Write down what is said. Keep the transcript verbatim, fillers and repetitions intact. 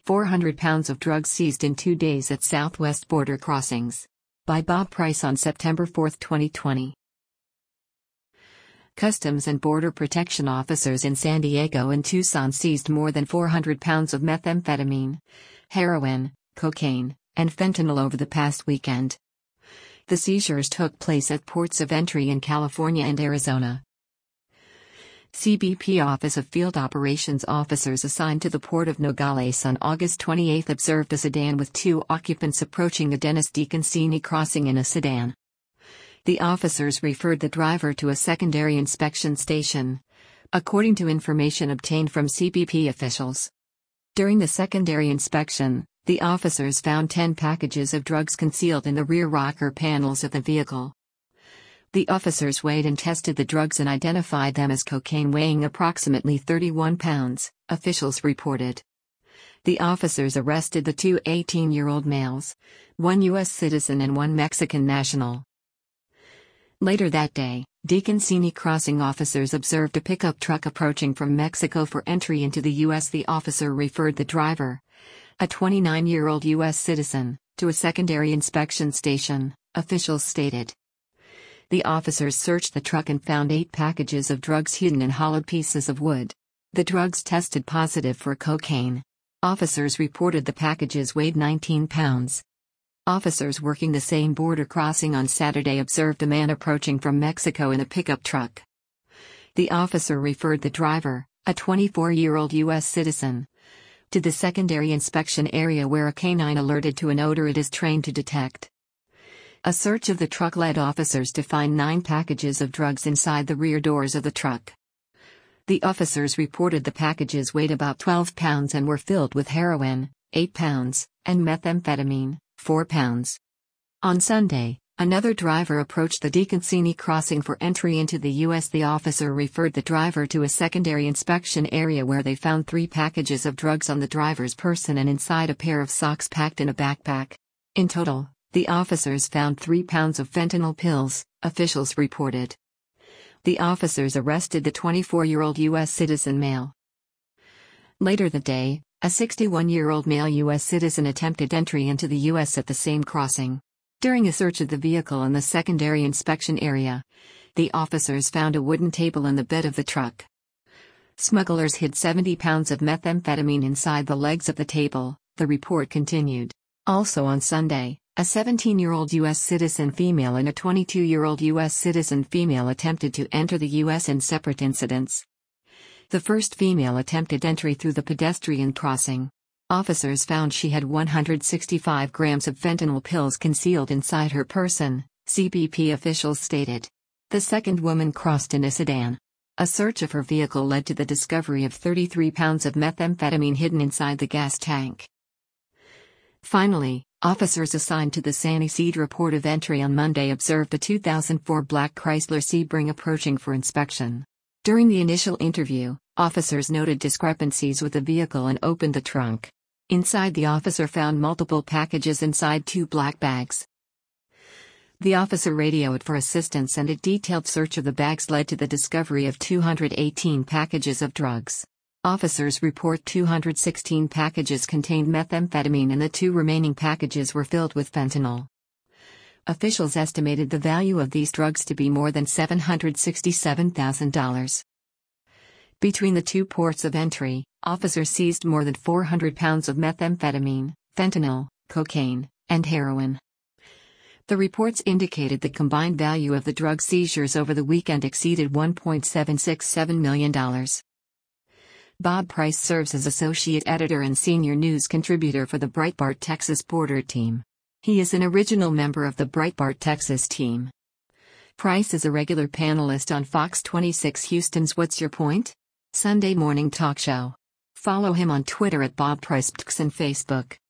four hundred pounds of drugs seized in two days at Southwest border crossings. By Bob Price on September fourth, twenty twenty. Customs and Border Protection officers in San Diego and Tucson seized more than four hundred pounds of methamphetamine, heroin, cocaine, and fentanyl over the past weekend. The seizures took place at ports of entry in California and Arizona. C B P Office of Field Operations officers assigned to the port of Nogales on August twenty-eighth observed a sedan with two occupants approaching the Dennis DeConcini crossing in a sedan. The officers referred the driver to a secondary inspection station, according to information obtained from C B P officials. During the secondary inspection, the officers found ten packages of drugs concealed in the rear rocker panels of the vehicle. The officers weighed and tested the drugs and identified them as cocaine weighing approximately thirty-one pounds, officials reported. The officers arrested the two eighteen-year-old males, one U S citizen and one Mexican national. Later that day, DeConcini crossing officers observed a pickup truck approaching from Mexico for entry into the U S. The officer referred the driver, a twenty-nine-year-old U S citizen, to a secondary inspection station, officials stated. The officers searched the truck and found eight packages of drugs hidden in hollowed pieces of wood. The drugs tested positive for cocaine. Officers reported the packages weighed nineteen pounds. Officers working the same border crossing on Saturday observed a man approaching from Mexico in a pickup truck. The officer referred the driver, a twenty-four-year-old U S citizen, to the secondary inspection area where a canine alerted to an odor it is trained to detect. A search of the truck led officers to find nine packages of drugs inside the rear doors of the truck. The officers reported the packages weighed about twelve pounds and were filled with heroin, eight pounds, and methamphetamine, four pounds. On Sunday, another driver approached the DeConcini crossing for entry into the U S. The officer referred the driver to a secondary inspection area where they found three packages of drugs on the driver's person and inside a pair of socks packed in a backpack. In total, the officers found three pounds of fentanyl pills, officials reported. The officers arrested the twenty-four-year-old U S citizen male. Later that day, a sixty-one-year-old male U S citizen attempted entry into the U S at the same crossing. During a search of the vehicle in the secondary inspection area, the officers found a wooden table in the bed of the truck. Smugglers hid seventy pounds of methamphetamine inside the legs of the table, the report continued. Also on Sunday, a seventeen-year-old U S citizen female and a twenty-two-year-old U S citizen female attempted to enter the U S in separate incidents. The first female attempted entry through the pedestrian crossing. Officers found she had one hundred sixty-five grams of fentanyl pills concealed inside her person, C B P officials stated. The second woman crossed in a sedan. A search of her vehicle led to the discovery of thirty-three pounds of methamphetamine hidden inside the gas tank. Finally, officers assigned to the San Ysidro port of entry on Monday observed a two thousand four black Chrysler Sebring approaching for inspection. During the initial interview, officers noted discrepancies with the vehicle and opened the trunk. Inside, the officer found multiple packages inside two black bags. The officer radioed for assistance and a detailed search of the bags led to the discovery of two hundred eighteen packages of drugs. Officers report two hundred sixteen packages contained methamphetamine and the two remaining packages were filled with fentanyl. Officials estimated the value of these drugs to be more than seven hundred sixty-seven thousand dollars. Between the two ports of entry, officers seized more than four hundred pounds of methamphetamine, fentanyl, cocaine, and heroin. The reports indicated the combined value of the drug seizures over the weekend exceeded one point seven six seven million dollars. Bob Price serves as associate editor and senior news contributor for the Breitbart Texas Border Team. He is an original member of the Breitbart Texas team. Price is a regular panelist on Fox twenty-six Houston's What's Your Point? Sunday morning talk show. Follow him on Twitter at Bob Price and Facebook.